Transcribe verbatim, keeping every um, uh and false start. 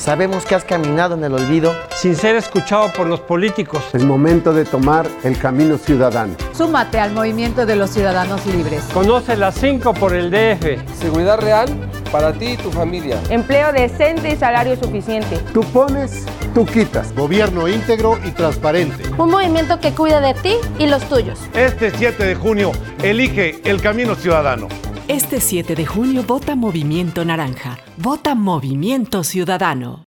Sabemos que has caminado en el olvido sin ser escuchado por los políticos. Es momento de tomar el camino ciudadano. Súmate al movimiento de los ciudadanos libres. Conoce las cinco por el D F. Seguridad real para ti y tu familia. Empleo decente y salario suficiente. Tú pones, tú quitas. Gobierno íntegro y transparente. Un movimiento que cuida de ti y los tuyos. Este siete de junio, elige el camino ciudadano. Este siete de junio vota Movimiento Naranja. Vota Movimiento Ciudadano.